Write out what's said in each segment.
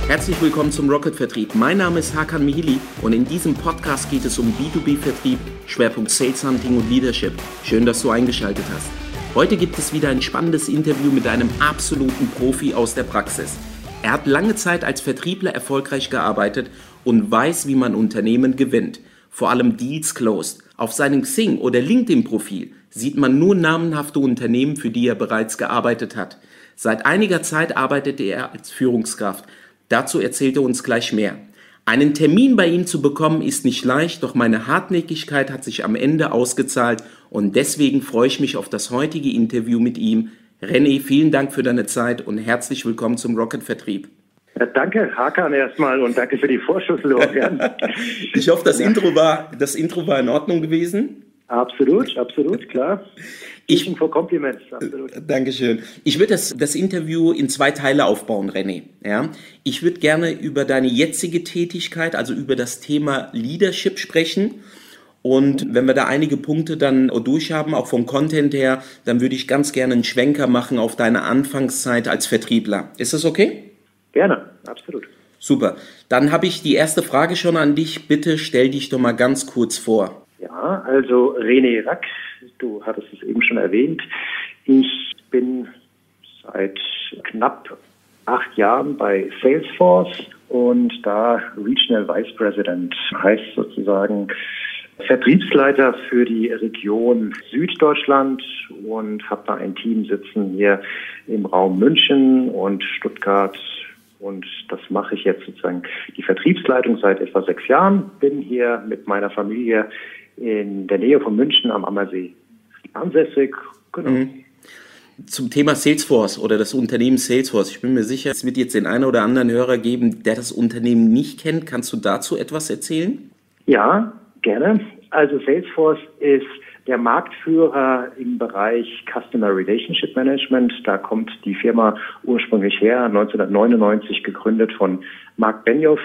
Herzlich willkommen zum Rocket-Vertrieb. Mein Name ist Hakan Mihili und in diesem Podcast geht es um B2B-Vertrieb, Schwerpunkt Sales Hunting und Leadership. Schön, dass du eingeschaltet hast. Heute gibt es wieder ein spannendes Interview mit einem absoluten Profi aus der Praxis. Er hat lange Zeit als Vertriebler erfolgreich gearbeitet und weiß, wie man Unternehmen gewinnt. Vor allem Deals closed. Auf seinem Xing- oder LinkedIn-Profil sieht man nur namenhafte Unternehmen, für die er bereits gearbeitet hat. Seit einiger Zeit arbeitet er als Führungskraft. Dazu erzählt er uns gleich mehr. Einen Termin bei ihm zu bekommen ist nicht leicht, doch meine Hartnäckigkeit hat sich am Ende ausgezahlt und deswegen freue ich mich auf das heutige Interview mit ihm. René, vielen Dank für deine Zeit und herzlich willkommen zum Rocket-Vertrieb. Ja, danke, Hakan, erstmal und danke für die Vorschusslorbeeren. Ich hoffe, das Intro war in Ordnung gewesen. Absolut, klar. Teaching for Compliments, absolut. Dankeschön. Ich würde das Interview in 2 Teile aufbauen, René. Ja? Ich würde gerne über deine jetzige Tätigkeit, also über das Thema Leadership sprechen. Und wenn wir da einige Punkte dann durchhaben, auch vom Content her, dann würde ich ganz gerne einen Schwenker machen auf deine Anfangszeit als Vertriebler. Ist das okay? Gerne, absolut. Super. Dann habe ich die erste Frage schon an dich. Bitte stell dich doch mal ganz kurz vor. Ja, also René Rack, du hattest es eben schon erwähnt. Ich bin seit knapp 8 Jahren bei Salesforce und da Regional Vice President, heißt sozusagen Vertriebsleiter für die Region Süddeutschland und habe da ein Team sitzen hier im Raum München und Stuttgart. Und das mache ich jetzt sozusagen die Vertriebsleitung seit etwa 6 Jahren. Bin hier mit meiner Familie in der Nähe von München am Ammersee ansässig. Genau. Zum Thema Salesforce oder das Unternehmen Salesforce. Ich bin mir sicher, es wird jetzt den einen oder anderen Hörer geben, der das Unternehmen nicht kennt. Kannst du dazu etwas erzählen? Ja, gerne. Also Salesforce ist der Marktführer im Bereich Customer Relationship Management. Da kommt die Firma ursprünglich her, 1999 gegründet von Mark Benioff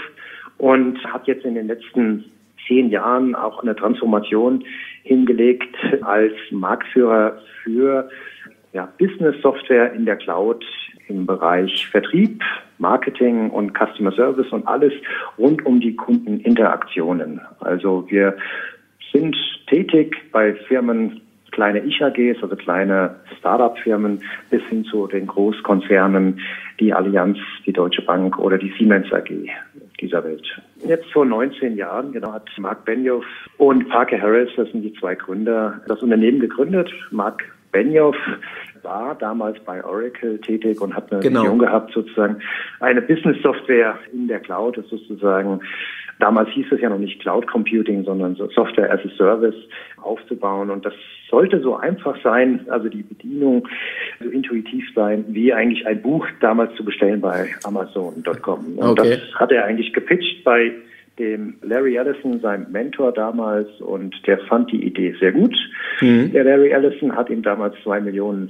und hat jetzt in den letzten 10 Jahren auch eine Transformation hingelegt als Marktführer für Business Software in der Cloud im Bereich Vertrieb, Marketing und Customer Service und alles rund um die Kundeninteraktionen. Also wir sind tätig bei Firmen, kleine Ich-AGs, also kleine Start-up-Firmen, bis hin zu den Großkonzernen, die Allianz, die Deutsche Bank oder die Siemens AG dieser Welt. Jetzt vor 19 Jahren, hat Mark Benioff und Parker Harris, das sind die 2 Gründer, das Unternehmen gegründet. Mark Benioff war damals bei Oracle tätig und hat eine Vision gehabt, sozusagen eine Business-Software in der Cloud, das sozusagen, damals hieß es ja noch nicht Cloud Computing, sondern so Software as a Service aufzubauen. Und das sollte so einfach sein, also die Bedienung so intuitiv sein, wie eigentlich ein Buch damals zu bestellen bei Amazon.com. Und das hat er eigentlich gepitcht bei dem Larry Ellison, seinem Mentor damals, und der fand die Idee sehr gut. Der Larry Ellison hat ihm damals $2 Millionen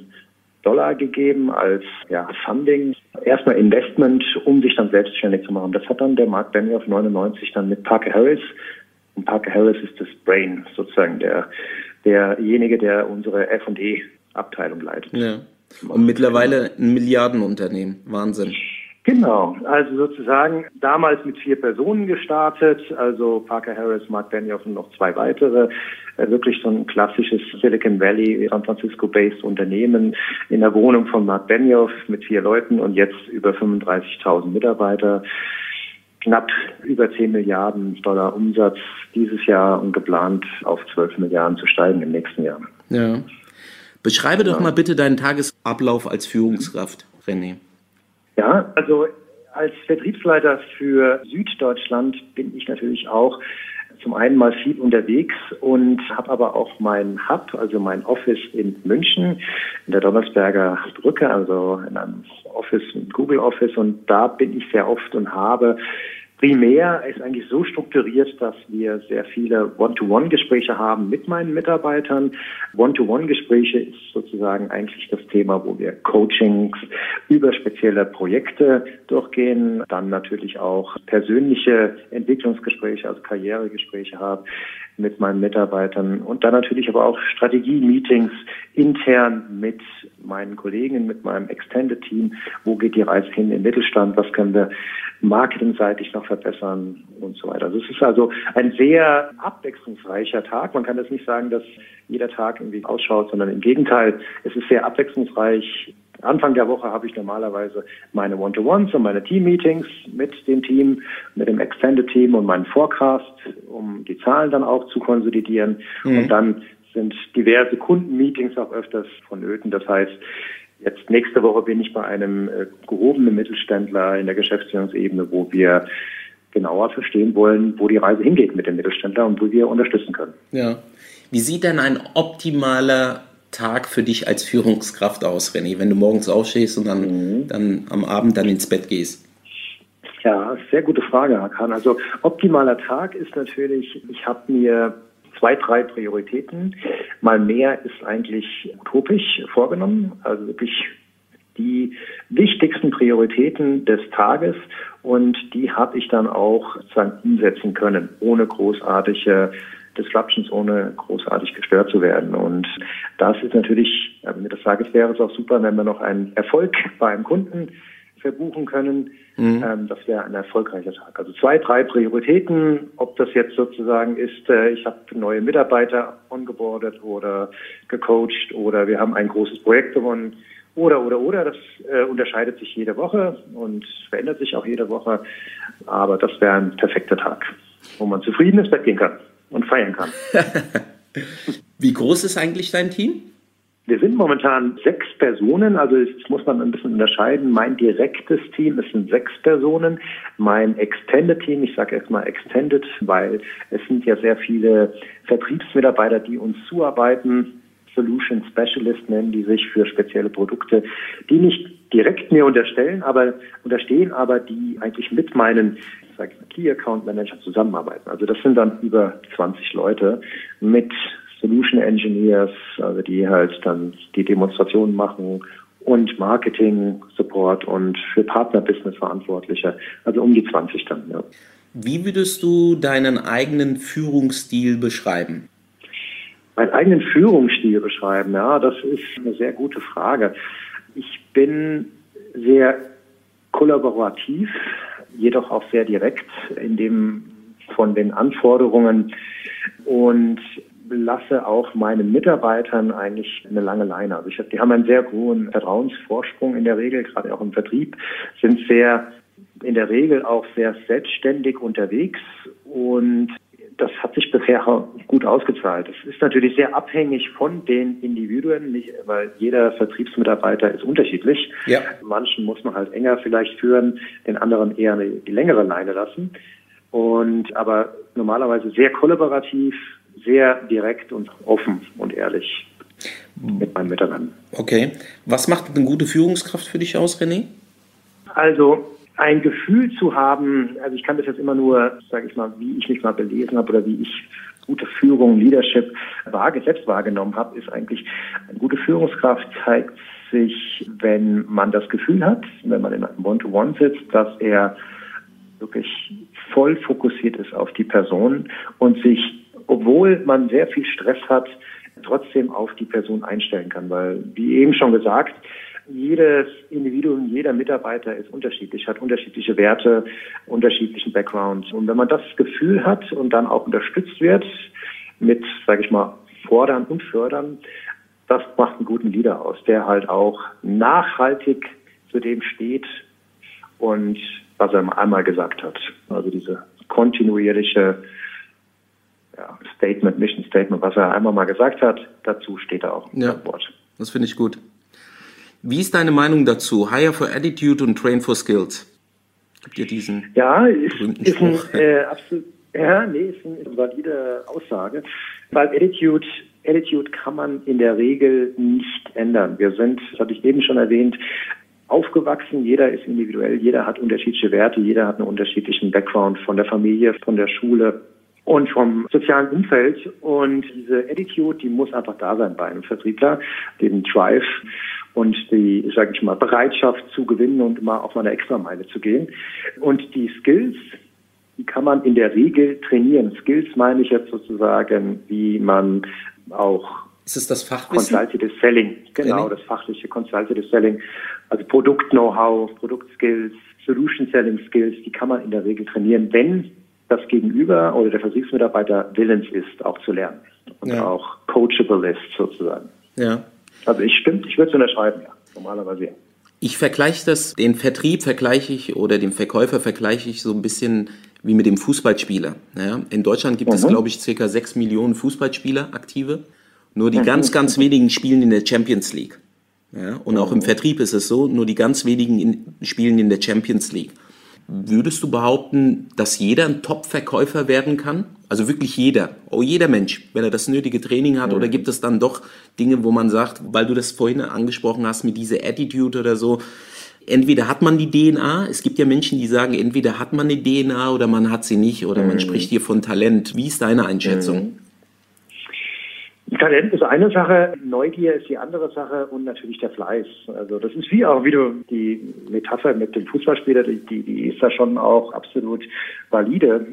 gegeben als Funding, erstmal Investment, um sich dann selbstständig zu machen. Das hat dann der Mark Benioff 99 dann mit Parker Harris. Und Parker Harris ist das Brain, sozusagen derjenige, der unsere F&E-Abteilung leitet. Ja. Und mittlerweile ein Milliardenunternehmen. Wahnsinn. Genau, also sozusagen damals mit 4 Personen gestartet, also Parker Harris, Mark Benioff und noch 2 weitere, wirklich so ein klassisches Silicon Valley, San Francisco-based Unternehmen in der Wohnung von Mark Benioff mit 4 Leuten und jetzt über 35.000 Mitarbeiter, knapp über 10 Milliarden Dollar Umsatz dieses Jahr und geplant auf 12 Milliarden zu steigen im nächsten Jahr. Ja. Beschreibe doch mal bitte deinen Tagesablauf als Führungskraft, René. Ja, also als Vertriebsleiter für Süddeutschland bin ich natürlich auch zum einen mal viel unterwegs und habe aber auch mein Hub, also mein Office in München, in der Donnersberger Brücke, also in einem Office, ein Google Office, und da bin ich sehr oft und habe primär ist eigentlich so strukturiert, dass wir sehr viele One-to-One-Gespräche haben mit meinen Mitarbeitern. One-to-One-Gespräche ist sozusagen eigentlich das Thema, wo wir Coachings über spezielle Projekte durchgehen, dann natürlich auch persönliche Entwicklungsgespräche, also Karrieregespräche haben. mit meinen Mitarbeitern und dann natürlich aber auch Strategie-Meetings intern mit meinen Kollegen, mit meinem Extended-Team. Wo geht die Reise hin im Mittelstand? Was können wir marketingseitig noch verbessern und so weiter. Also es ist also ein sehr abwechslungsreicher Tag. Man kann das nicht sagen, dass jeder Tag irgendwie ausschaut, sondern im Gegenteil, es ist sehr abwechslungsreich. Anfang der Woche habe ich normalerweise meine One-to-Ones und meine Team-Meetings mit dem Team, mit dem Extended-Team und meinen Forecast, um die Zahlen dann auch zu konsolidieren. Und dann sind diverse Kundenmeetings auch öfters vonnöten. Das heißt, jetzt nächste Woche bin ich bei einem gehobenen Mittelständler in der Geschäftsführungsebene, wo wir genauer verstehen wollen, wo die Reise hingeht mit dem Mittelständler und wo wir unterstützen können. Ja. Wie sieht denn ein optimaler Tag für dich als Führungskraft aus, René, wenn du morgens aufstehst und dann am Abend dann ins Bett gehst? Ja, sehr gute Frage, Hakan. Also optimaler Tag ist natürlich, ich habe mir 2, 3 Prioritäten. Mal mehr ist eigentlich utopisch vorgenommen. Also wirklich die wichtigsten Prioritäten des Tages und die habe ich dann auch sozusagen umsetzen können, ohne großartige Disruptions, ohne großartig gestört zu werden. Und das ist natürlich, am Ende des Tages wäre es auch super, wenn wir noch einen Erfolg bei einem Kunden verbuchen können. Das wäre ein erfolgreicher Tag. Also 2, 3 Prioritäten, ob das jetzt sozusagen ist, ich habe neue Mitarbeiter ongeboardet oder gecoacht oder wir haben ein großes Projekt gewonnen oder. Das unterscheidet sich jede Woche und verändert sich auch jede Woche. Aber das wäre ein perfekter Tag, wo man zufrieden ins Bett gehen kann und feiern kann. Wie groß ist eigentlich dein Team? Wir sind momentan 6 Personen, also das muss man ein bisschen unterscheiden. Mein direktes Team, es sind 6 Personen. Mein Extended Team, ich sage erstmal Extended, weil es sind ja sehr viele Vertriebsmitarbeiter, die uns zuarbeiten. Solution Specialist nennen die sich für spezielle Produkte, die nicht direkt mir unterstehen, aber die eigentlich mit meinen Key Account Manager zusammenarbeiten. Also das sind dann über 20 Leute mit Solution Engineers, also die halt dann die Demonstrationen machen und Marketing, Support und für Partnerbusiness Verantwortliche, also um die 20 dann. Ja. Wie würdest du deinen eigenen Führungsstil beschreiben? Meinen eigenen Führungsstil beschreiben, ja, das ist eine sehr gute Frage. Ich bin sehr kollaborativ, jedoch auch sehr direkt in dem von den Anforderungen und lasse auch meinen Mitarbeitern eigentlich eine lange Leine. Also die haben einen sehr hohen Vertrauensvorsprung in der Regel, gerade auch im Vertrieb, sind in der Regel auch sehr selbstständig unterwegs und das hat sich bisher gut ausgezahlt. Es ist natürlich sehr abhängig von den Individuen, weil jeder Vertriebsmitarbeiter ist unterschiedlich. Ja. Manchen muss man halt enger vielleicht führen, den anderen eher die längere Leine lassen. Aber normalerweise sehr kollaborativ, sehr direkt und offen und ehrlich mit meinen Mitarbeitern. Okay. Was macht eine gute Führungskraft für dich aus, René? Also ein Gefühl zu haben, also ich kann das jetzt immer nur, sage ich mal, wie ich mich mal belesen habe oder wie ich gute Führung, Leadership selbst wahrgenommen habe, ist eigentlich, eine gute Führungskraft zeigt sich, wenn man das Gefühl hat, wenn man in einem One-to-One sitzt, dass er wirklich voll fokussiert ist auf die Person und sich, obwohl man sehr viel Stress hat, trotzdem auf die Person einstellen kann. Weil, wie eben schon gesagt, jedes Individuum, jeder Mitarbeiter ist unterschiedlich, hat unterschiedliche Werte, unterschiedlichen Backgrounds. Und wenn man das Gefühl hat und dann auch unterstützt wird mit, sage ich mal, Fordern und Fördern, das macht einen guten Leader aus, der halt auch nachhaltig zu dem steht und was er einmal gesagt hat. Also diese kontinuierliche Mission Statement, was er einmal mal gesagt hat, dazu steht er auch. Ja, das finde ich gut. Wie ist deine Meinung dazu? Hire for Attitude und Train for Skills. Habt ihr diesen berühmten Spruch? Ist eine valide Aussage, weil Attitude kann man in der Regel nicht ändern. Wir sind, das hatte ich eben schon erwähnt, aufgewachsen, jeder ist individuell, jeder hat unterschiedliche Werte, jeder hat einen unterschiedlichen Background von der Familie, von der Schule und vom sozialen Umfeld. Und diese Attitude, die muss einfach da sein bei einem Vertriebler, den Drive und die, sage ich mal, Bereitschaft zu gewinnen und mal auf eine Extrameile zu gehen. Und die Skills, die kann man in der Regel trainieren. Skills meine ich jetzt sozusagen, wie man auch ist es das Fachwissen? Consultative Selling, genau, das fachliche Consultative Selling, also Produkt-Know-how, Produkt-Skills, Solution-Selling-Skills, die kann man in der Regel trainieren, wenn das Gegenüber oder der Vertriebsmitarbeiter willens ist, auch zu lernen und auch coachable ist sozusagen. Ja. Also ich würde es unterschreiben, ja, normalerweise ja. Ich vergleiche den Vertrieb oder den Verkäufer vergleiche ich so ein bisschen wie mit dem Fußballspieler. Ja, in Deutschland gibt es, glaube ich, ca. 6 Millionen Fußballspieler, aktive. Nur die ganz wenigen spielen in der Champions League. Ja, und auch im Vertrieb ist es so, nur die ganz wenigen spielen in der Champions League. Würdest du behaupten, dass jeder ein Top-Verkäufer werden kann? Also wirklich jeder, jeder Mensch, wenn er das nötige Training hat? Oder gibt es dann doch Dinge, wo man sagt, weil du das vorhin angesprochen hast mit dieser Attitude oder so, entweder hat man die DNA, es gibt ja Menschen, die sagen, entweder hat man die DNA oder man hat sie nicht oder man spricht hier von Talent. Wie ist deine Einschätzung? Talent ist eine Sache, Neugier ist die andere Sache und natürlich der Fleiß. Also das ist wie du die Metapher mit dem Fußballspieler, die ist da schon auch absolut valide.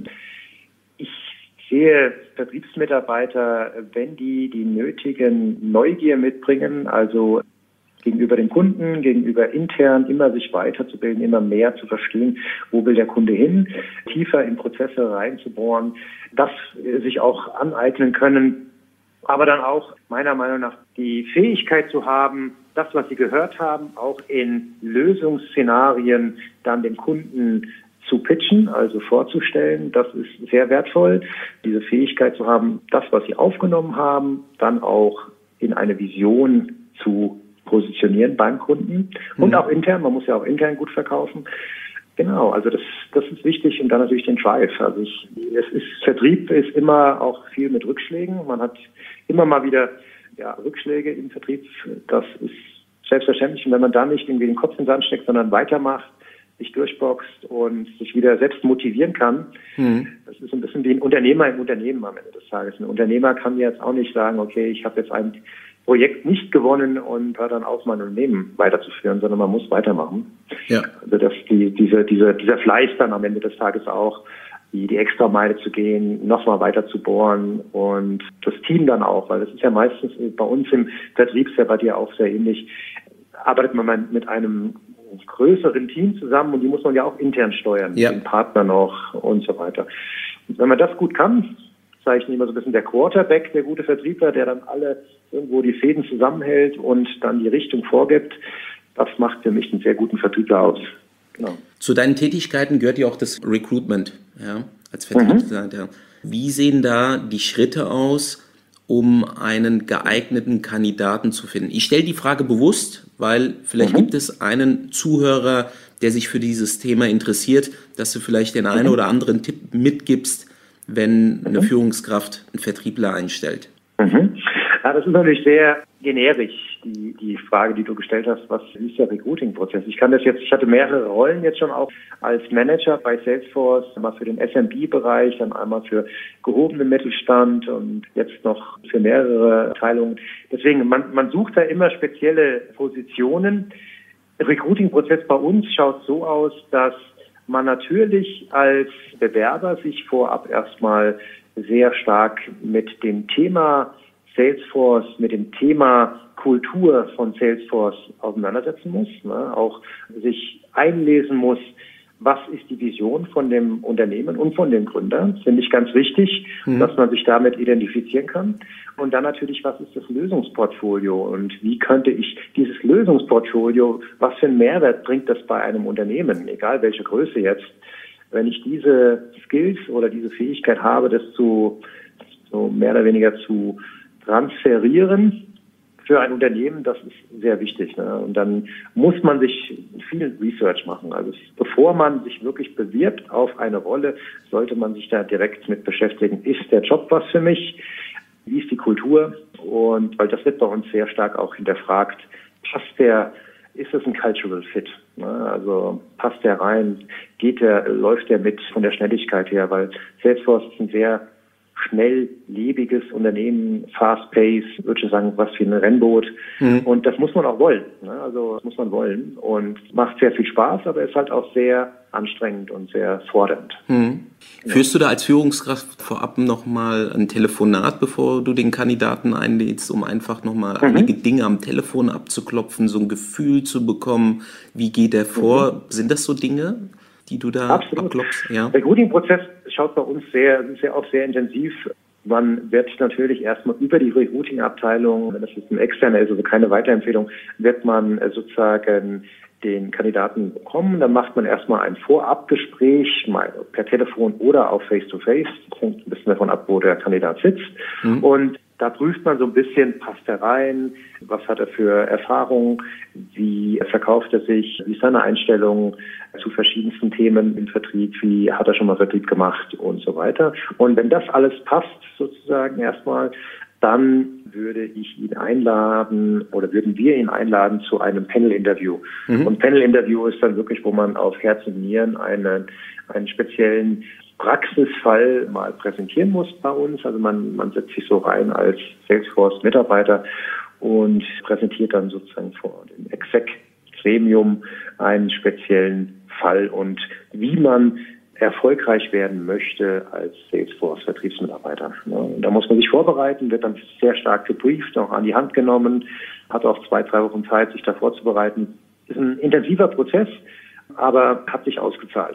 Ich sehe Vertriebsmitarbeiter, wenn die nötigen Neugier mitbringen, also gegenüber dem Kunden, gegenüber intern, immer sich weiterzubilden, immer mehr zu verstehen, wo will der Kunde hin, tiefer in Prozesse reinzubohren, das sich auch aneignen können, aber dann auch meiner Meinung nach die Fähigkeit zu haben, das, was sie gehört haben, auch in Lösungsszenarien dann dem Kunden zu pitchen, also vorzustellen. Das ist sehr wertvoll, diese Fähigkeit zu haben, das, was sie aufgenommen haben, dann auch in eine Vision zu positionieren beim Kunden und auch intern. Man muss ja auch intern gut verkaufen. Genau, also das ist wichtig und dann natürlich den Drive. Also Vertrieb ist immer auch viel mit Rückschlägen. Man hat immer mal wieder Rückschläge im Vertrieb. Das ist selbstverständlich. Und wenn man da nicht irgendwie den Kopf in den Sand steckt, sondern weitermacht, sich durchboxt und sich wieder selbst motivieren kann, das ist ein bisschen wie ein Unternehmer im Unternehmen am Ende des Tages. Ein Unternehmer kann jetzt auch nicht sagen, okay, ich habe jetzt ein Projekt nicht gewonnen und hört dann auf, mein Unternehmen weiterzuführen, sondern man muss weitermachen. Ja. Also dass dieser Fleiß dann am Ende des Tages auch, die Extrameile zu gehen, nochmal weiter zu bohren und das Team dann auch, weil das ist ja meistens bei uns im Vertrieb, ist ja bei dir auch sehr ähnlich, arbeitet man mit einem größeren Team zusammen und die muss man ja auch intern steuern, den Partner noch und so weiter. Und wenn man das gut kann, zeichne immer so ein bisschen der Quarterback, der gute Vertriebler, der dann alle irgendwo die Fäden zusammenhält und dann die Richtung vorgibt. Das macht für mich einen sehr guten Vertriebler aus. Genau. Zu deinen Tätigkeiten gehört ja auch das Recruitment, als Vertriebsleiter. Wie sehen da die Schritte aus, um einen geeigneten Kandidaten zu finden? Ich stelle die Frage bewusst, weil vielleicht gibt es einen Zuhörer, der sich für dieses Thema interessiert, dass du vielleicht den einen oder anderen Tipp mitgibst, wenn eine Führungskraft einen Vertriebler einstellt. Ja, das ist natürlich sehr generisch, die Frage, die du gestellt hast, was ist der Recruiting-Prozess? Ich hatte mehrere Rollen jetzt schon auch als Manager bei Salesforce, einmal für den SMB-Bereich, dann einmal für gehobenen Mittelstand und jetzt noch für mehrere Abteilungen. Deswegen, man sucht da immer spezielle Positionen. Der Recruiting-Prozess bei uns schaut so aus, dass man natürlich als Bewerber sich vorab erstmal sehr stark mit dem Thema Salesforce, mit dem Thema Kultur von Salesforce auseinandersetzen muss, auch sich einlesen muss, was ist die Vision von dem Unternehmen und von dem Gründer. Das finde ich ganz wichtig, dass man sich damit identifizieren kann. Und dann natürlich, was ist das Lösungsportfolio und wie könnte ich dieses Lösungsportfolio, was für einen Mehrwert bringt das bei einem Unternehmen, egal welche Größe jetzt, wenn ich diese Skills oder diese Fähigkeit habe, das so mehr oder weniger zu transferieren für ein Unternehmen, das ist sehr wichtig. Und dann muss man sich viel Research machen. Also bevor man sich wirklich bewirbt auf eine Rolle, sollte man sich da direkt mit beschäftigen. Ist der Job was für mich? Wie ist die Kultur? Und weil das wird bei uns sehr stark auch hinterfragt. Ist das ein Cultural Fit? Also passt der rein? Läuft der mit von der Schnelligkeit her? Weil Salesforce ist ein sehr schnelllebiges Unternehmen, fast-pace, würde ich sagen, was wie ein Rennboot. Und das muss man auch wollen. Ne? Also das muss man wollen und macht sehr viel Spaß, aber ist halt auch sehr anstrengend und sehr fordernd. Führst du da als Führungskraft vorab nochmal ein Telefonat, bevor du den Kandidaten einlädst, um einfach nochmal einige Dinge am Telefon abzuklopfen, so ein Gefühl zu bekommen, wie geht er vor? Sind das so Dinge, die du da abklopfst? Ja. Der Recruiting-Prozess schaut bei uns sehr intensiv. Man wird natürlich erstmal über die Recruiting-Abteilung, wenn das jetzt ein externer ist, also keine Weiterempfehlung, wird man sozusagen den Kandidaten bekommen. Dann macht man erstmal ein Vorabgespräch, mal per Telefon oder auch Face-to-Face. Das hängt ein bisschen davon ab, wo der Kandidat sitzt. Und da prüft man so ein bisschen, passt er rein, was hat er für Erfahrungen, wie verkauft er sich, wie ist seine Einstellung zu verschiedensten Themen im Vertrieb, wie hat er schon mal Vertrieb gemacht und so weiter. Und wenn das alles passt, sozusagen erstmal, dann würde ich ihn einladen oder würden wir ihn einladen zu einem Panel-Interview. Und Panel-Interview ist dann wirklich, wo man auf Herz und Nieren einen speziellen Praxisfall mal präsentieren muss bei uns. Also man setzt sich so rein als Salesforce-Mitarbeiter und präsentiert dann sozusagen vor dem Exec-Gremium einen speziellen Fall und wie man erfolgreich werden möchte als Salesforce-Vertriebsmitarbeiter. Und da muss man sich vorbereiten, wird dann sehr stark gebrieft, auch an die Hand genommen, hat auch 2-3 Wochen Zeit, sich da vorzubereiten. Ist ein intensiver Prozess, aber hat sich ausgezahlt,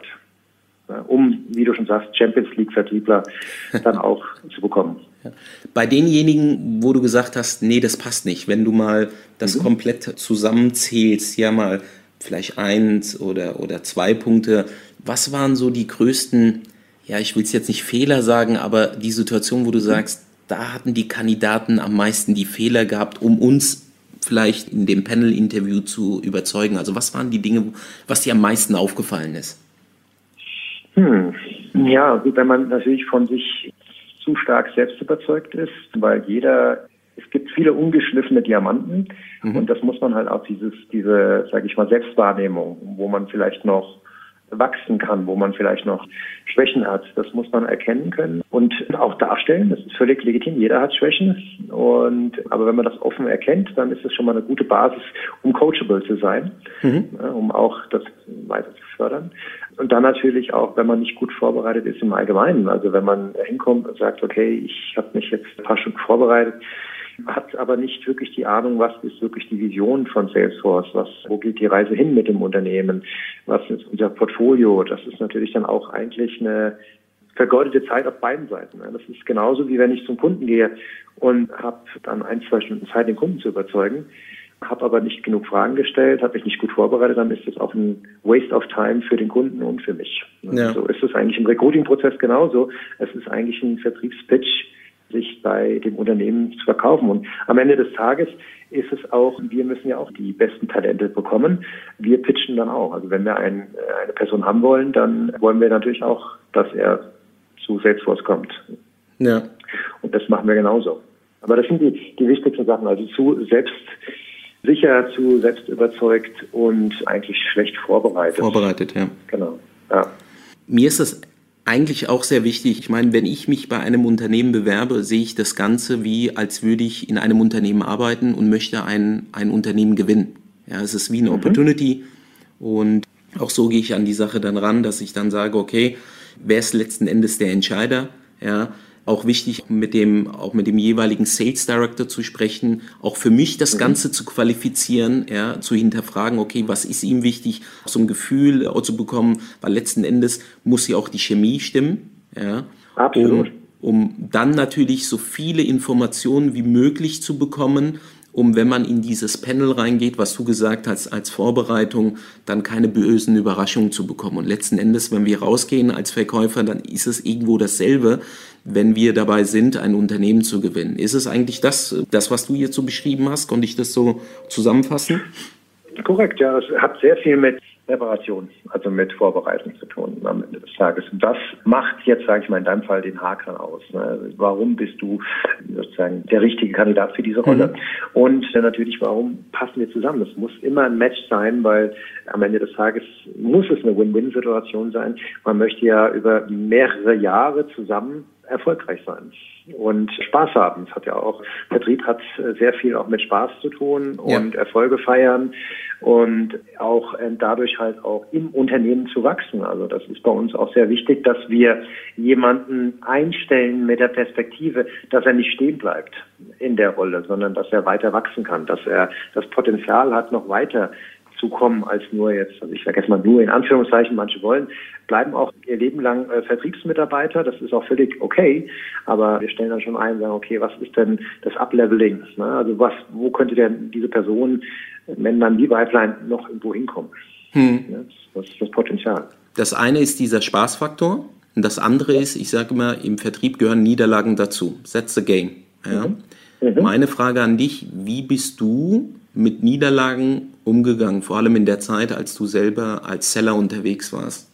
um, wie du schon sagst, Champions League-Vertriebler dann auch zu bekommen. Bei denjenigen, wo du gesagt hast, nee, das passt nicht, wenn du mal das komplett zusammenzählst, ja mal vielleicht 1 oder 2 Punkte, was waren so die größten, ja, ich will es jetzt nicht Fehler sagen, aber die Situation, wo du sagst, da hatten die Kandidaten am meisten die Fehler gehabt, um uns vielleicht in dem Panel-Interview zu überzeugen? Also was waren die Dinge, was dir am meisten aufgefallen ist? Ja, gut, wenn man natürlich von sich zu stark selbst überzeugt ist, weil es gibt viele ungeschliffene Diamanten und das muss man halt auch diese, sage ich mal, Selbstwahrnehmung, wo man vielleicht noch wachsen kann, wo man vielleicht noch Schwächen hat. Das muss man erkennen können und auch darstellen. Das ist völlig legitim. Jeder hat Schwächen. Aber wenn man das offen erkennt, dann ist das schon mal eine gute Basis, um coachable zu sein, um auch das weiter zu fördern. Und dann natürlich auch, wenn man nicht gut vorbereitet ist im Allgemeinen. Also wenn man hinkommt und sagt, okay, ich habe mich jetzt ein paar Stunden vorbereitet, hat aber nicht wirklich die Ahnung, was ist wirklich die Vision von Salesforce, wo geht die Reise hin mit dem Unternehmen, was ist unser Portfolio. Das ist natürlich dann auch eigentlich eine vergeudete Zeit auf beiden Seiten. Das ist genauso, wie wenn ich zum Kunden gehe und habe dann 1-2 Stunden Zeit, den Kunden zu überzeugen, habe aber nicht genug Fragen gestellt, habe mich nicht gut vorbereitet, dann ist das auch ein Waste of Time für den Kunden und für mich. Ja. So ist es eigentlich im Recruiting-Prozess genauso. Es ist eigentlich ein Vertriebspitch, sich bei dem Unternehmen zu verkaufen. Und am Ende des Tages ist es auch, wir müssen ja auch die besten Talente bekommen. Wir pitchen dann auch. Also wenn wir eine Person haben wollen, dann wollen wir natürlich auch, dass er zu Salesforce kommt. Ja. Und das machen wir genauso. Aber das sind die wichtigsten Sachen. Also zu selbstsicher, zu selbstüberzeugt und eigentlich schlecht vorbereitet. Vorbereitet, ja. Genau. Ja. Mir ist das eigentlich auch sehr wichtig. Ich meine, wenn ich mich bei einem Unternehmen bewerbe, sehe ich das Ganze wie, als würde ich in einem Unternehmen arbeiten und möchte ein Unternehmen gewinnen. Ja, es ist wie eine Opportunity und auch so gehe ich an die Sache dann ran, dass ich dann sage, okay, wer ist letzten Endes der Entscheider? Ja, auch wichtig, mit dem jeweiligen Sales Director zu sprechen, auch für mich das Ganze zu qualifizieren, ja, zu hinterfragen, okay, was ist ihm wichtig, so ein Gefühl zu bekommen, weil letzten Endes muss ja auch die Chemie stimmen, ja. Absolut. Um dann natürlich so viele Informationen wie möglich zu bekommen, wenn man in dieses Panel reingeht, was du gesagt hast, als Vorbereitung, dann keine bösen Überraschungen zu bekommen. Und letzten Endes, wenn wir rausgehen als Verkäufer, dann ist es irgendwo dasselbe, wenn wir dabei sind, ein Unternehmen zu gewinnen. Ist es eigentlich das, was du jetzt so beschrieben hast? Konnte ich das so zusammenfassen? Korrekt, ja. Es hat sehr viel mit Präparation, also mit Vorbereitung zu tun am Ende des Tages. Und das macht jetzt, sage ich mal, in deinem Fall den Haken aus. Ne? Warum bist du sozusagen der richtige Kandidat für diese Rolle? Und natürlich, warum passen wir zusammen? Es muss immer ein Match sein, weil am Ende des Tages muss es eine Win-Win-Situation sein. Man möchte ja über mehrere Jahre zusammen erfolgreich sein und Spaß haben. Es hat ja auch, Vertrieb hat sehr viel auch mit Spaß zu tun und Erfolge feiern und auch dadurch halt auch im Unternehmen zu wachsen. Also das ist bei uns auch sehr wichtig, dass wir jemanden einstellen mit der Perspektive, dass er nicht stehen bleibt in der Rolle, sondern dass er weiter wachsen kann, dass er das Potenzial hat, noch weiter zu kommen als nur jetzt, also ich sage jetzt mal nur in Anführungszeichen, manche bleiben auch ihr Leben lang Vertriebsmitarbeiter, das ist auch völlig okay, aber wir stellen dann schon ein und sagen, okay, was ist denn das Upleveling? Ne? Also wo könnte denn diese Person, wenn dann die Pipeline noch irgendwo hinkommen? Das ist das Potenzial. Das eine ist dieser Spaßfaktor und das andere ist, ich sage immer, im Vertrieb gehören Niederlagen dazu. That's the game. Ja? Meine Frage an dich, wie bist du mit Niederlagen umgegangen, vor allem in der Zeit, als du selber als Seller unterwegs warst?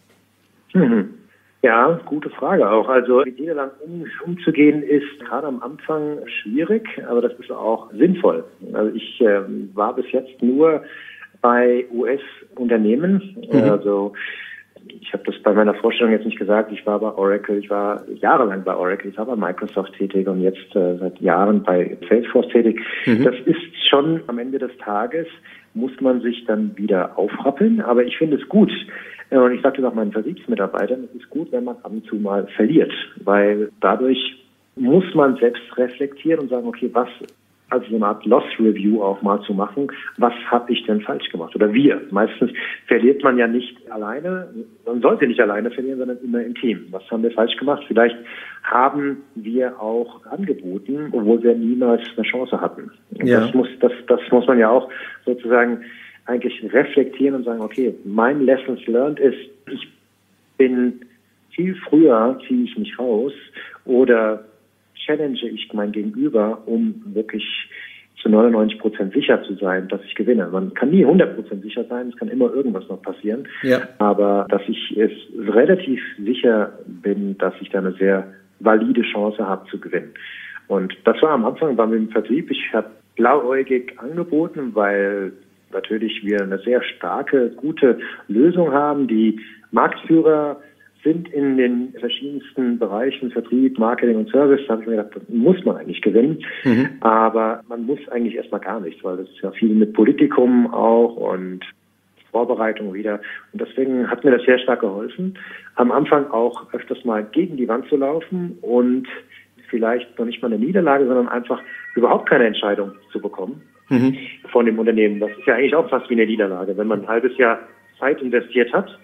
Ja, gute Frage auch. Also mit Niederlagen umzugehen ist gerade am Anfang schwierig, aber das ist auch sinnvoll. Also ich war bis jetzt nur bei US-Unternehmen, also ich habe das bei meiner Vorstellung jetzt nicht gesagt, ich war bei Oracle, ich war jahrelang bei Oracle, ich war bei Microsoft tätig und jetzt seit Jahren bei Salesforce tätig. Das ist schon am Ende des Tages, muss man sich dann wieder aufrappeln, aber ich finde es gut. Und ich sagte das auch meinen Vertriebsmitarbeitern, es ist gut, wenn man ab und zu mal verliert, weil dadurch muss man selbst reflektieren und sagen, okay, also so eine Art Loss-Review auch mal zu machen, was habe ich denn falsch gemacht? Oder wir. Meistens verliert man ja nicht alleine, man sollte nicht alleine verlieren, sondern immer im Team. Was haben wir falsch gemacht? Vielleicht haben wir auch angeboten, obwohl wir niemals eine Chance hatten. Das muss man ja auch sozusagen eigentlich reflektieren und sagen, okay, mein Lessons learned ist, ich bin viel früher, ziehe ich mich raus oder challenge ich mein Gegenüber, um wirklich zu 99% sicher zu sein, dass ich gewinne. Man kann nie 100% sicher sein, es kann immer irgendwas noch passieren, aber dass ich es relativ sicher bin, dass ich da eine sehr valide Chance habe zu gewinnen. Und das war am Anfang bei mir im Vertrieb. Ich habe blauäugig angeboten, weil natürlich wir eine sehr starke, gute Lösung haben. Die Marktführer sind in den verschiedensten Bereichen, Vertrieb, Marketing und Service. Da habe ich mir gedacht, das muss man eigentlich gewinnen. Aber man muss eigentlich erstmal gar nichts, weil das ist ja viel mit Politikum auch und Vorbereitung wieder. Und deswegen hat mir das sehr stark geholfen, am Anfang auch öfters mal gegen die Wand zu laufen und vielleicht noch nicht mal eine Niederlage, sondern einfach überhaupt keine Entscheidung zu bekommen von dem Unternehmen. Das ist ja eigentlich auch fast wie eine Niederlage, wenn man ein halbes Jahr Zeit investiert hat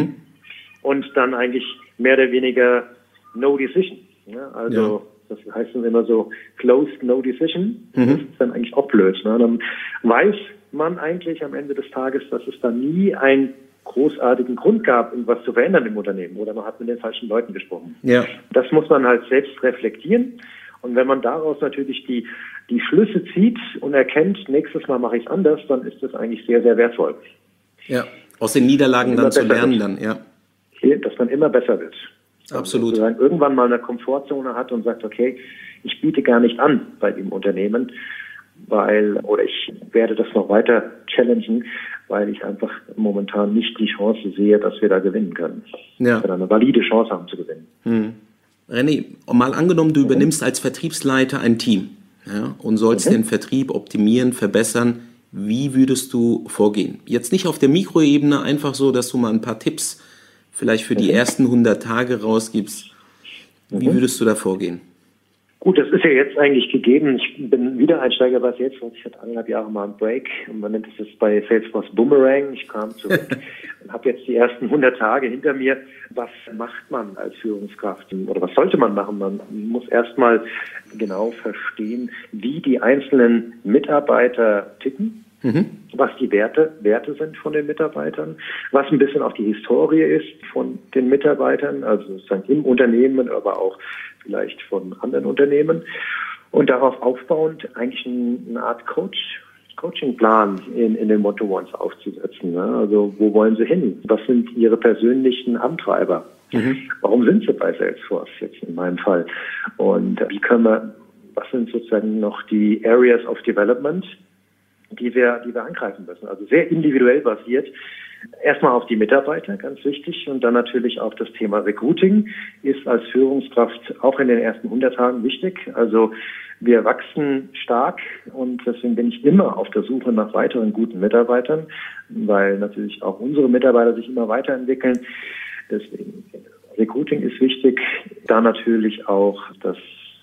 und dann eigentlich mehr oder weniger no decision. Ja, also das heißt dann immer so closed no decision. Das ist dann eigentlich auch blöd. Ne? Dann weiß man eigentlich am Ende des Tages, dass es da nie einen großartigen Grund gab, irgendwas zu verändern im Unternehmen oder man hat mit den falschen Leuten gesprochen. Ja. Das muss man halt selbst reflektieren. Und wenn man daraus natürlich die Schlüsse zieht und erkennt, nächstes Mal mache ich es anders, dann ist das eigentlich sehr, sehr wertvoll. Ja, aus den Niederlagen dann zu lernen dann, ja. Dass man immer besser wird. Absolut. Also irgendwann mal eine Komfortzone hat und sagt, okay, ich biete gar nicht an bei dem Unternehmen, oder ich werde das noch weiter challengen, weil ich einfach momentan nicht die Chance sehe, dass wir da gewinnen können. Ja. Dass wir da eine valide Chance haben zu gewinnen. René, mal angenommen, du übernimmst als Vertriebsleiter ein Team und sollst den Vertrieb optimieren, verbessern. Wie würdest du vorgehen? Jetzt nicht auf der Mikroebene, einfach so, dass du mal ein paar Tipps vielleicht für die ersten 100 Tage rausgibst. Wie würdest du da vorgehen? Gut, das ist ja jetzt eigentlich gegeben. Ich bin Wiedereinsteiger bei Salesforce. Ich hatte 1,5 Jahre mal einen Break. Und man nennt es jetzt bei Salesforce Boomerang. Ich kam zurück und habe jetzt die ersten 100 Tage hinter mir. Was macht man als Führungskraft? Oder was sollte man machen? Man muss erstmal genau verstehen, wie die einzelnen Mitarbeiter ticken. Was die Werte sind von den Mitarbeitern, was ein bisschen auch die Historie ist von den Mitarbeitern, also sozusagen im Unternehmen, aber auch vielleicht von anderen Unternehmen und darauf aufbauend eigentlich eine Art Coaching-Plan in den Motto-Ones aufzusetzen. Ne? Also wo wollen Sie hin? Was sind Ihre persönlichen Antreiber? Warum sind Sie bei Salesforce jetzt in meinem Fall? Und was sind sozusagen noch die Areas of Development, die wir angreifen müssen. Also sehr individuell basiert. Erstmal auf die Mitarbeiter, ganz wichtig, und dann natürlich auch das Thema Recruiting ist als Führungskraft auch in den ersten 100 Tagen wichtig. Also wir wachsen stark und deswegen bin ich immer auf der Suche nach weiteren guten Mitarbeitern, weil natürlich auch unsere Mitarbeiter sich immer weiterentwickeln. Deswegen Recruiting ist wichtig. Da natürlich auch das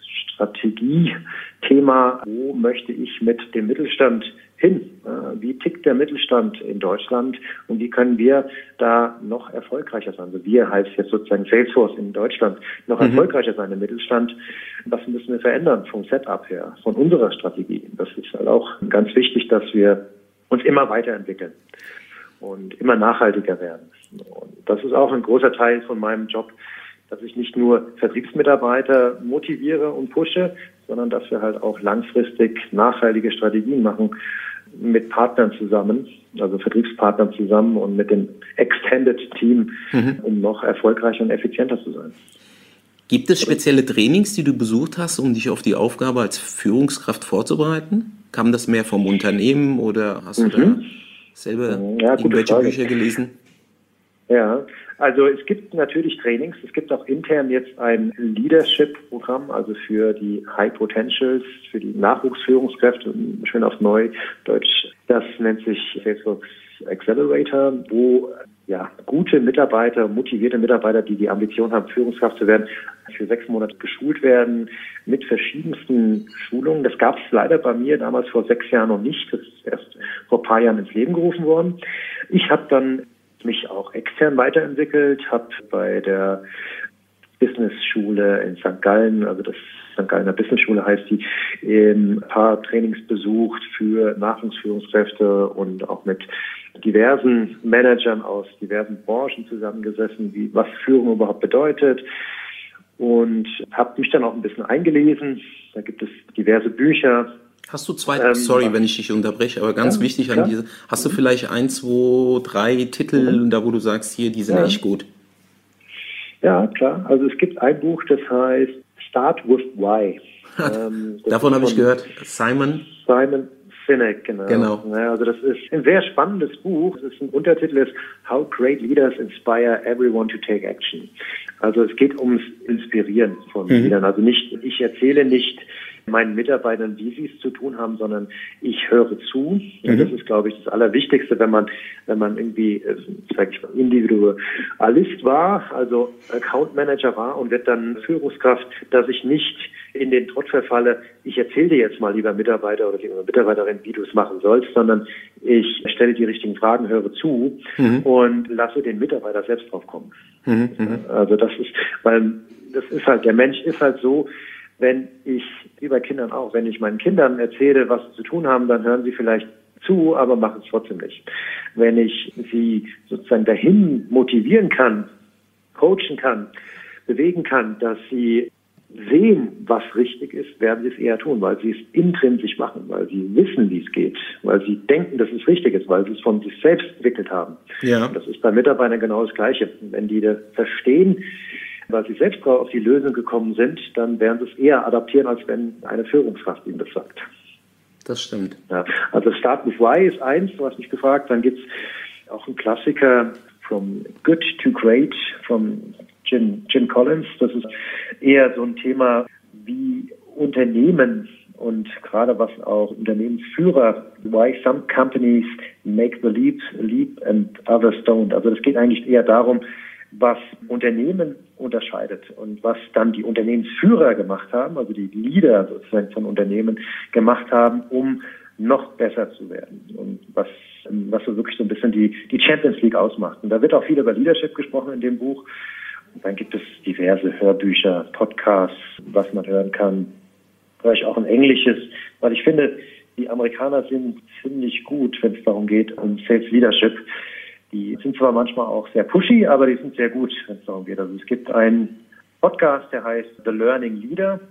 Strategie-Thema, wo möchte ich mit dem Mittelstand hin? Wie tickt der Mittelstand in Deutschland und wie können wir da noch erfolgreicher sein? Also wir heißt jetzt sozusagen Salesforce in Deutschland noch erfolgreicher sein im Mittelstand. Was müssen wir verändern vom Setup her, von unserer Strategie? Das ist halt auch ganz wichtig, dass wir uns immer weiterentwickeln und immer nachhaltiger werden. Und das ist auch ein großer Teil von meinem Job, dass ich nicht nur Vertriebsmitarbeiter motiviere und pushe, sondern dass wir halt auch langfristig nachhaltige Strategien machen mit Partnern zusammen, also Vertriebspartnern zusammen und mit dem Extended Team, um noch erfolgreicher und effizienter zu sein. Gibt es spezielle Trainings, die du besucht hast, um dich auf die Aufgabe als Führungskraft vorzubereiten? Kam das mehr vom Unternehmen oder hast du da selber irgendwelche Bücher gelesen? Ja, also es gibt natürlich Trainings. Es gibt auch intern jetzt ein Leadership-Programm, also für die High Potentials, für die Nachwuchsführungskräfte, schön auf Neudeutsch. Das nennt sich Salesforce Accelerator, wo gute Mitarbeiter, motivierte Mitarbeiter, die die Ambition haben, Führungskraft zu werden, für 6 Monate geschult werden mit verschiedensten Schulungen. Das gab es leider bei mir damals vor 6 Jahren noch nicht. Das ist erst vor ein paar Jahren ins Leben gerufen worden. Ich habe dann mich auch extern weiterentwickelt, habe bei der Business-Schule in St. Gallen, also das St. Gallener Business-Schule heißt die, ein paar Trainings besucht für Nachwuchsführungskräfte und auch mit diversen Managern aus diversen Branchen zusammengesessen, was Führung überhaupt bedeutet, und habe mich dann auch ein bisschen eingelesen. Da gibt es diverse Bücher. Hast du sorry, wenn ich dich unterbreche, aber ganz wichtig an diese, hast du vielleicht 1, 2, 3 Titel, da wo du sagst, hier, die sind echt gut? Ja, klar. Also es gibt ein Buch, das heißt Start with Why. Davon habe ich gehört. Simon Sinek, genau. Ja, also das ist ein sehr spannendes Buch. Das ist ein Untertitel ist How Great Leaders Inspire Everyone to Take Action. Also es geht ums Inspirieren von Leadern. Also ich erzähle nicht meinen Mitarbeitern, wie sie es zu tun haben, sondern ich höre zu. Und das ist, glaube ich, das Allerwichtigste, wenn man irgendwie, Individualist war, also Account Manager war und wird dann Führungskraft, dass ich nicht in den Trott verfalle, ich erzähle dir jetzt mal, lieber Mitarbeiter oder lieber Mitarbeiterin, wie du es machen sollst, sondern ich stelle die richtigen Fragen, höre zu und lasse den Mitarbeiter selbst drauf kommen. Also das ist, weil das ist halt, der Mensch ist halt so, wenn ich, wie bei Kindern auch, wenn ich meinen Kindern erzähle, was sie zu tun haben, dann hören sie vielleicht zu, aber machen es trotzdem nicht. Wenn ich sie sozusagen dahin motivieren kann, coachen kann, bewegen kann, dass sie sehen, was richtig ist, werden sie es eher tun, weil sie es intrinsisch machen, weil sie wissen, wie es geht, weil sie denken, dass es richtig ist, weil sie es von sich selbst entwickelt haben. Ja. Und das ist bei Mitarbeitern genau das Gleiche. Wenn die das verstehen, weil sie selbst auf die Lösung gekommen sind, dann werden sie es eher adaptieren, als wenn eine Führungskraft ihnen das sagt. Das stimmt. Ja, also Start with Why ist eins, du hast mich gefragt. Dann gibt es auch einen Klassiker, From Good to Great, von Jim Collins. Das ist eher so ein Thema wie Unternehmen und gerade was auch Unternehmensführer, why some companies make the leap and others don't. Also das geht eigentlich eher darum, was Unternehmen unterscheidet und was dann die Unternehmensführer gemacht haben, also die Leader sozusagen von Unternehmen gemacht haben, um noch besser zu werden und was so wirklich so ein bisschen die Champions League ausmacht. Und da wird auch viel über Leadership gesprochen in dem Buch. Und dann gibt es diverse Hörbücher, Podcasts, was man hören kann. Vielleicht auch ein englisches, weil ich finde, die Amerikaner sind ziemlich gut, wenn es darum geht, um Sales Leadership. Die sind zwar manchmal auch sehr pushy, aber die sind sehr gut, wenn es darum geht. Also es gibt einen Podcast, der heißt The Learning Leader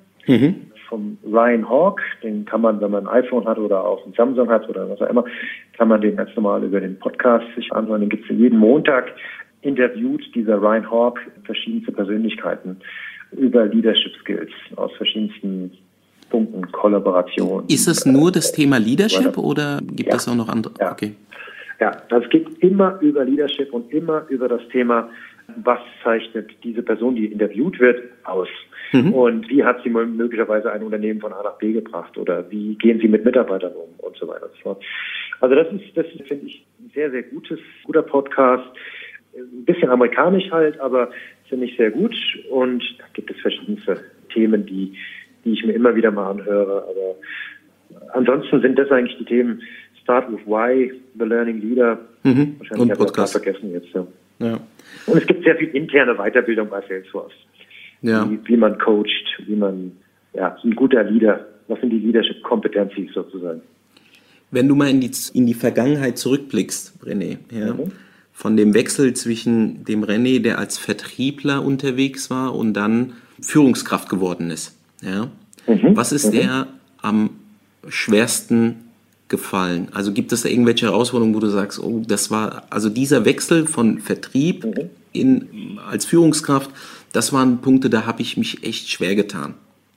vom Ryan Hawk. Den kann man, wenn man ein iPhone hat oder auch ein Samsung hat oder was auch immer, kann man den ganz normal über den Podcast sich anhören. Den gibt es jeden Montag. Interviewt dieser Ryan Hawk verschiedenste Persönlichkeiten über Leadership Skills aus verschiedensten Punkten, Kollaboration. Ist es nur das Thema Leadership oder gibt es auch noch andere? Ja. Okay. Ja, also es geht immer über Leadership und immer über das Thema, was zeichnet diese Person, die interviewt wird, aus. Und wie hat sie möglicherweise ein Unternehmen von A nach B gebracht oder wie gehen sie mit Mitarbeitern um und so weiter und so fort. Also das ist, finde ich, ein sehr, sehr guter Podcast. Ein bisschen amerikanisch halt, aber finde ich sehr gut. Und da gibt es verschiedenste Themen, die ich mir immer wieder mal anhöre. Aber ansonsten sind das eigentlich die Themen Start with Why, The Learning Leader. Wahrscheinlich und habe ich Podcast vergessen jetzt. Ja. Ja. Und es gibt sehr viel interne Weiterbildung bei Salesforce. Ja. Wie man coacht, wie man, ein guter Leader, was sind die Leadership Competencies sozusagen. Wenn du mal in die Vergangenheit zurückblickst, René, von dem Wechsel zwischen dem René, der als Vertriebler unterwegs war und dann Führungskraft geworden ist, was ist dir am schwersten gefallen? Also gibt es da irgendwelche Herausforderungen, wo du sagst, oh, das war, also dieser Wechsel von Vertrieb als Führungskraft, das waren Punkte, da habe ich mich echt schwer getan.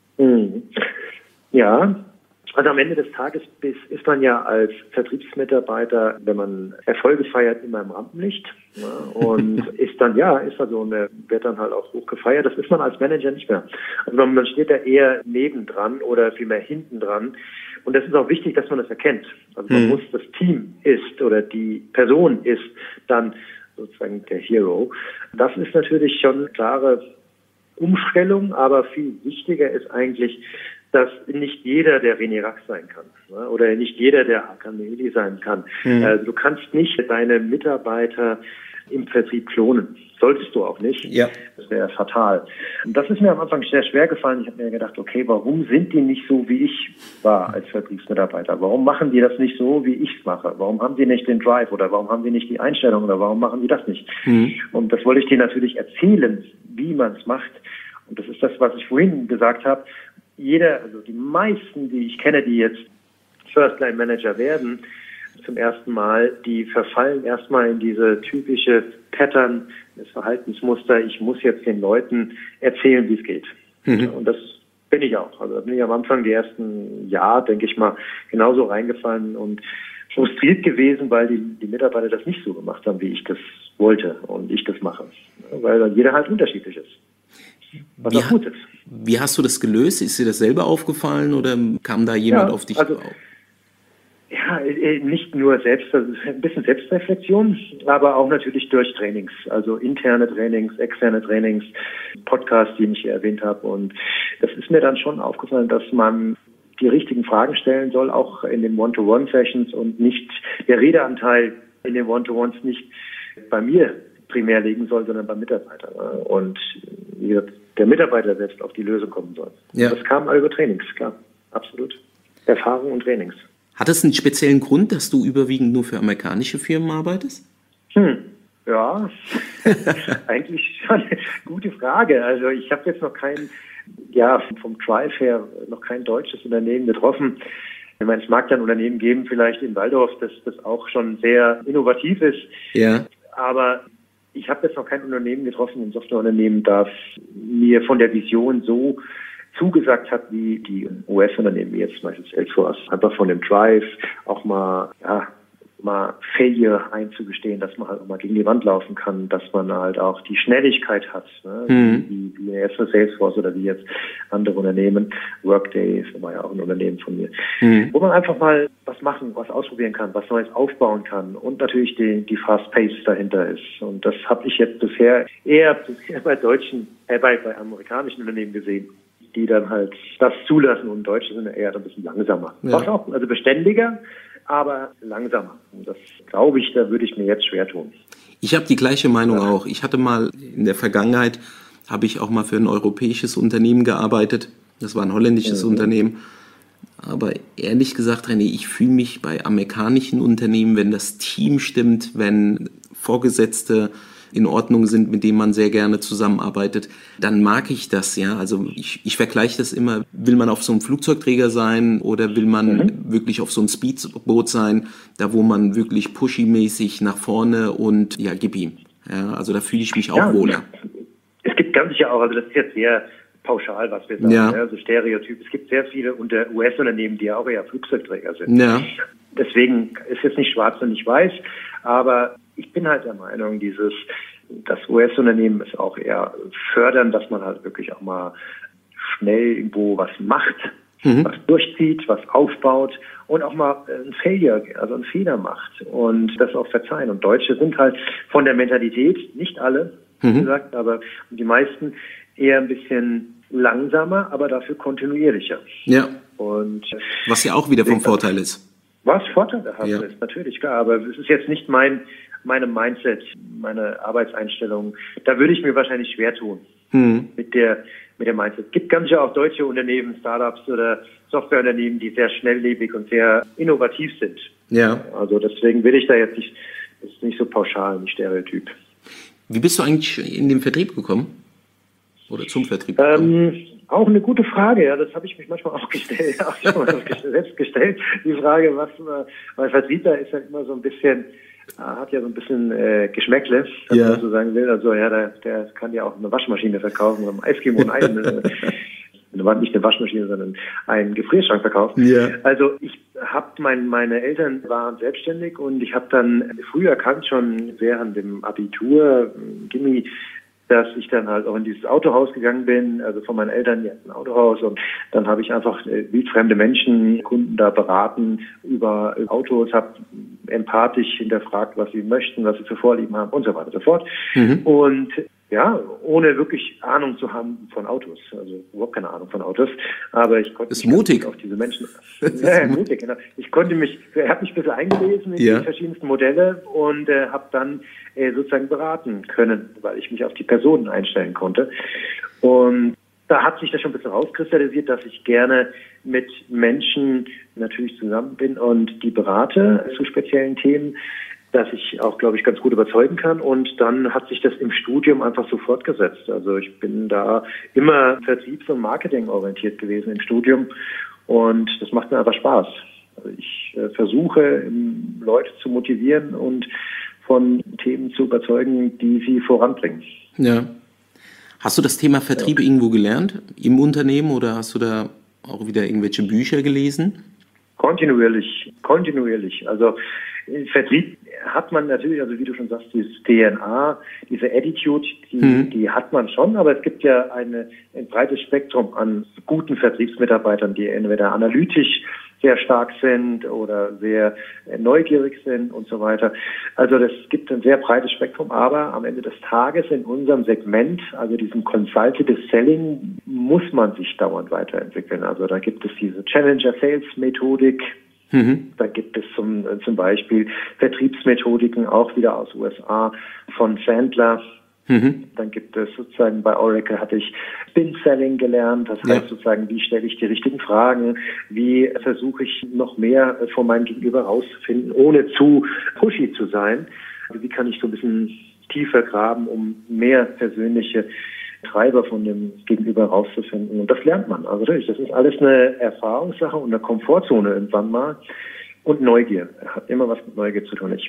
Ja, also am Ende des Tages ist man ja als Vertriebsmitarbeiter, wenn man Erfolge feiert, immer im Rampenlicht. Und wird dann halt auch hoch gefeiert. Das ist man als Manager nicht mehr. Also man steht da eher nebendran oder vielmehr hinten dran. Und das ist auch wichtig, dass man das erkennt. Also man muss, das Team ist oder die Person ist dann sozusagen der Hero. Das ist natürlich schon eine klare Umstellung, aber viel wichtiger ist eigentlich, dass nicht jeder der René Racks sein kann, oder nicht jeder der Hakan Miheli sein kann. Du kannst nicht deine Mitarbeiter im Vertrieb klonen. Solltest du auch nicht. Ja. Das wäre fatal. Und das ist mir am Anfang sehr schwer gefallen. Ich habe mir gedacht, okay, warum sind die nicht so, wie ich war als Vertriebsmitarbeiter? Warum machen die das nicht so, wie ich es mache? Warum haben die nicht den Drive oder warum haben die nicht die Einstellung oder warum machen die das nicht? Und das wollte ich dir natürlich erzählen, wie man es macht. Und das ist das, was ich vorhin gesagt habe. Also die meisten, die ich kenne, die jetzt First-Line-Manager werden, zum ersten Mal, die verfallen erstmal in diese typische Pattern, das Verhaltensmuster, ich muss jetzt den Leuten erzählen, wie es geht. Und das bin ich auch. Also da bin ich am Anfang, die ersten Jahr, denke ich mal, genauso reingefallen und frustriert gewesen, weil die Mitarbeiter das nicht so gemacht haben, wie ich das wollte und ich das mache. Weil jeder halt unterschiedlich ist. Was auch gut ist. Wie hast du das gelöst? Ist dir das selber aufgefallen oder kam da jemand auf dich drauf? Ja, nicht nur selbst, also ein bisschen Selbstreflexion, aber auch natürlich durch Trainings, also interne Trainings, externe Trainings, Podcasts, die ich hier erwähnt habe. Und das ist mir dann schon aufgefallen, dass man die richtigen Fragen stellen soll, auch in den One-to-One-Sessions und nicht der Redeanteil in den One-to-Ones nicht bei mir primär liegen soll, sondern beim Mitarbeiter. Und der Mitarbeiter selbst auf die Lösung kommen soll. Ja. Das kam über Trainings, klar, absolut. Erfahrung und Trainings. Hat es einen speziellen Grund, dass du überwiegend nur für amerikanische Firmen arbeitest? Ja, eigentlich schon eine gute Frage. Also ich habe jetzt noch vom Drive her noch kein deutsches Unternehmen getroffen. Ich meine, es mag ja ein Unternehmen geben, vielleicht in Walldorf, das auch schon sehr innovativ ist. Ja. Aber ich habe jetzt noch kein Unternehmen getroffen, ein Softwareunternehmen, das mir von der Vision so zugesagt hat, wie die US-Unternehmen, wie jetzt zum Beispiel Salesforce, einfach von dem Drive auch mal Failure einzugestehen, dass man halt auch mal gegen die Wand laufen kann, dass man halt auch die Schnelligkeit hat, wie jetzt für Salesforce oder wie jetzt andere Unternehmen, Workday war ja auch ein Unternehmen von mir, wo man einfach mal was ausprobieren kann, was Neues aufbauen kann und natürlich die Fast Pace dahinter ist. Und das habe ich jetzt bisher eher bei amerikanischen Unternehmen gesehen, die dann halt das zulassen, und Deutsche sind eher ein bisschen langsamer. Ja. Also beständiger, aber langsamer. Und das glaube ich, da würde ich mir jetzt schwer tun. Ich habe die gleiche Meinung auch. Ich hatte mal in der Vergangenheit, habe ich auch mal für ein europäisches Unternehmen gearbeitet. Das war ein holländisches Unternehmen. Aber ehrlich gesagt, René, ich fühle mich bei amerikanischen Unternehmen, wenn das Team stimmt, wenn Vorgesetzte in Ordnung sind, mit denen man sehr gerne zusammenarbeitet, dann mag ich das, ja. Also ich vergleiche das immer, will man auf so einem Flugzeugträger sein oder will man wirklich auf so einem Speedboot sein, da wo man wirklich pushy-mäßig nach vorne und gib ihm. Ja, also da fühle ich mich auch wohler. Es gibt ganz sicher auch, also das ist jetzt sehr pauschal, was wir sagen, Ja. Also Stereotyp. Es gibt sehr viele US-Unternehmen, die ja auch eher Flugzeugträger sind. Ja. Deswegen ist jetzt nicht schwarz und nicht weiß, aber ich bin halt der Meinung, das US-Unternehmen ist auch eher fördern, dass man halt wirklich auch mal schnell irgendwo was macht, was durchzieht, was aufbaut und auch mal ein Failure, also einen Fehler macht und das auch verzeihen. Und Deutsche sind halt von der Mentalität, nicht alle, wie gesagt, aber die meisten eher ein bisschen langsamer, aber dafür kontinuierlicher. Ja. Und was ja auch wieder vom Vorteil ist. Was Vorteile haben Ja. ist, natürlich, klar, aber es ist jetzt nicht meine Mindset, meine Arbeitseinstellung. Da würde ich mir wahrscheinlich schwer tun mit der Mindset. Es gibt ganz sicher auch deutsche Unternehmen, Startups oder Softwareunternehmen, die sehr schnelllebig und sehr innovativ sind. Ja. Also deswegen will ich da jetzt nicht, das ist nicht so pauschal, ein Stereotyp. Wie bist du eigentlich in den Vertrieb gekommen? Oder zum Vertrieb gekommen? Auch eine gute Frage, ja, das habe ich mich manchmal auch gestellt, selbst gestellt. Die Frage, weil Vertriebler ist ja immer so ein bisschen, hat ja so ein bisschen Geschmäckle, wenn man so sagen will. Also ja, der kann ja auch eine Waschmaschine verkaufen, oder ein Eskimo nicht eine Waschmaschine, sondern einen Gefrierschrank verkaufen. Ja. Also ich habe meine Eltern waren selbstständig und ich habe dann früh erkannt, schon während dem Abitur, Gimmi, dass ich dann halt auch in dieses Autohaus gegangen bin, also von meinen Eltern, die hatten ein Autohaus und dann habe ich einfach wildfremde Menschen, Kunden da beraten über Autos, habe empathisch hinterfragt, was sie möchten, was sie für Vorlieben haben und so weiter und so fort. Und ja, ohne wirklich Ahnung zu haben von Autos, also überhaupt keine Ahnung von Autos, aber ich konnte mich mutig auf diese Menschen, mutig, genau. Ich habe mich ein bisschen eingelesen in die verschiedensten Modelle und habe dann sozusagen beraten können, weil ich mich auf die Personen einstellen konnte. Und da hat sich das schon ein bisschen rauskristallisiert, dass ich gerne mit Menschen natürlich zusammen bin und die berate zu speziellen Themen, dass ich auch, glaube ich, ganz gut überzeugen kann. Und dann hat sich das im Studium einfach so fortgesetzt. Also ich bin da immer vertriebs- und marketingorientiert gewesen im Studium. Und das macht mir einfach Spaß. Also ich versuche, Leute zu motivieren und von Themen zu überzeugen, die sie voranbringen. Ja. Hast du das Thema Vertrieb irgendwo gelernt? Im Unternehmen oder hast du da auch wieder irgendwelche Bücher gelesen? Kontinuierlich. Also Vertrieb hat man natürlich, also wie du schon sagst, dieses DNA, diese Attitude, die hat man schon, aber es gibt ja ein breites Spektrum an guten Vertriebsmitarbeitern, die entweder analytisch sehr stark sind oder sehr neugierig sind und so weiter. Also das gibt ein sehr breites Spektrum, aber am Ende des Tages in unserem Segment, also diesem Consultative Selling, muss man sich dauernd weiterentwickeln. Also da gibt es diese Challenger Sales Methodik. Da gibt es zum Beispiel Vertriebsmethodiken, auch wieder aus USA, von Sandler. Dann gibt es sozusagen bei Oracle hatte ich Spin-Selling gelernt. Das heißt sozusagen, wie stelle ich die richtigen Fragen? Wie versuche ich noch mehr von meinem Gegenüber rauszufinden, ohne zu pushy zu sein? Also wie kann ich so ein bisschen tiefer graben, um mehr persönliche Treiber von dem Gegenüber rauszufinden. Und das lernt man. Also das ist alles eine Erfahrungssache und eine Komfortzone irgendwann mal. Und Neugier. Hat immer was mit Neugier zu tun.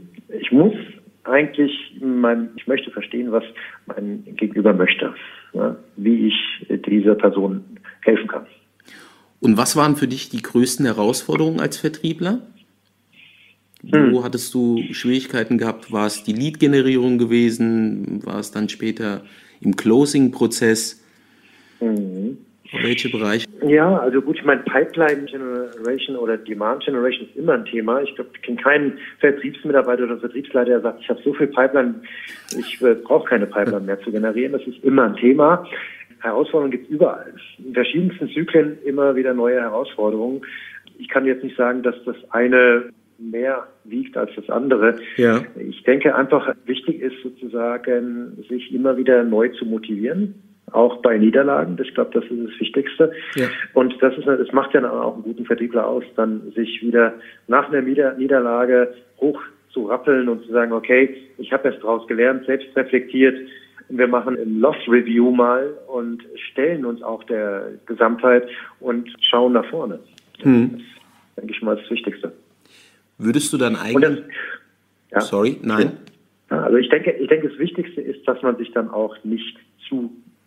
Ich möchte verstehen, was mein Gegenüber möchte. Ja, wie ich dieser Person helfen kann. Und was waren für dich die größten Herausforderungen als Vertriebler? Wo hattest du Schwierigkeiten gehabt? War es die Lead-Generierung gewesen? War es dann später im Closing-Prozess? Welche Bereiche? Ja, also gut, ich meine, Pipeline Generation oder Demand Generation ist immer ein Thema. Ich glaube, ich kenne keinen Vertriebsmitarbeiter oder Vertriebsleiter, der sagt, ich habe so viel Pipeline, ich brauche keine Pipeline mehr zu generieren. Das ist immer ein Thema. Herausforderungen gibt es überall. In verschiedensten Zyklen immer wieder neue Herausforderungen. Ich kann jetzt nicht sagen, dass das eine mehr wiegt als das andere. Ja. Ich denke einfach, wichtig ist sozusagen, sich immer wieder neu zu motivieren, auch bei Niederlagen. Ich glaube, das ist das Wichtigste. Ja. Und das macht ja auch einen guten Vertriebler aus, dann sich wieder nach einer Niederlage hoch zu rappeln und zu sagen, okay, ich habe jetzt daraus gelernt, selbst reflektiert. Wir machen ein Loss Review mal und stellen uns auch der Gesamtheit und schauen nach vorne. Das ist, denke ich mal, das Wichtigste. Würdest du dann eigentlich... Ja. Sorry, nein. Also ich denke, das Wichtigste ist, dass man sich dann auch nicht zu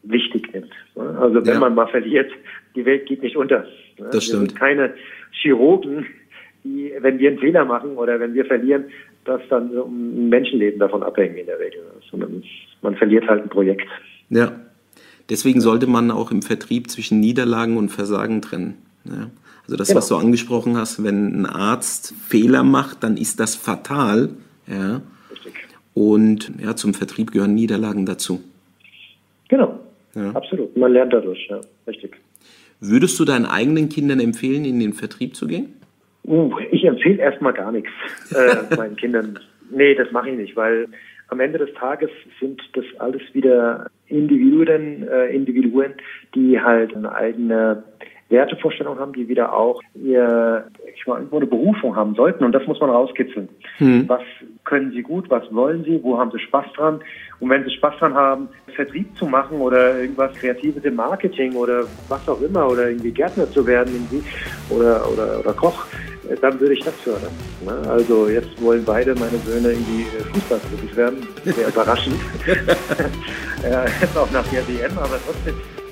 wichtig nimmt. Also wenn man mal verliert, die Welt geht nicht unter. Das stimmt. Wir sind keine Chirurgen, die, wenn wir einen Fehler machen oder wenn wir verlieren, dass dann ein Menschenleben davon abhängen in der Regel. Sondern man verliert halt ein Projekt. Ja, deswegen sollte man auch im Vertrieb zwischen Niederlagen und Versagen trennen. Ja. Also das, was du angesprochen hast, wenn ein Arzt Fehler macht, dann ist das fatal. Ja. Richtig. Und ja, zum Vertrieb gehören Niederlagen dazu. Genau, absolut. Man lernt dadurch, ja, richtig. Würdest du deinen eigenen Kindern empfehlen, in den Vertrieb zu gehen? Ich empfehle erstmal gar nichts meinen Kindern. Nee, das mache ich nicht, weil am Ende des Tages sind das alles wieder Individuen, die halt eine eigene Wertevorstellung haben, die wieder auch irgendwo eine Berufung haben sollten. Und das muss man rauskitzeln. Was können sie gut, was wollen sie, wo haben sie Spaß dran? Und wenn sie Spaß dran haben, Vertrieb zu machen oder irgendwas Kreatives im Marketing oder was auch immer oder irgendwie Gärtner zu werden irgendwie oder Koch, dann würde ich das fördern. Also jetzt wollen beide meine Söhne irgendwie Fußballprofis werden. Sehr überraschend. Jetzt auch nach der WM, aber trotzdem